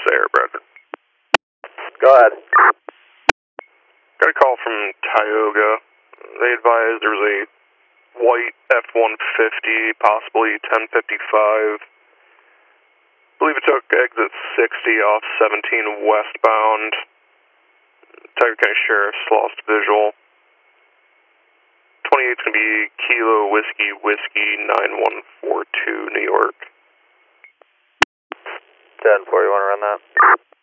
Air, Bradford. Go ahead. Got a call from Tioga. They advised there was a white F-150, possibly 1055. I believe it took exit 60 off 17 westbound. Tioga County Sheriff's lost visual. 28's going to be Kilo Whiskey Whiskey 9142 New York. 10-4, you want to run that?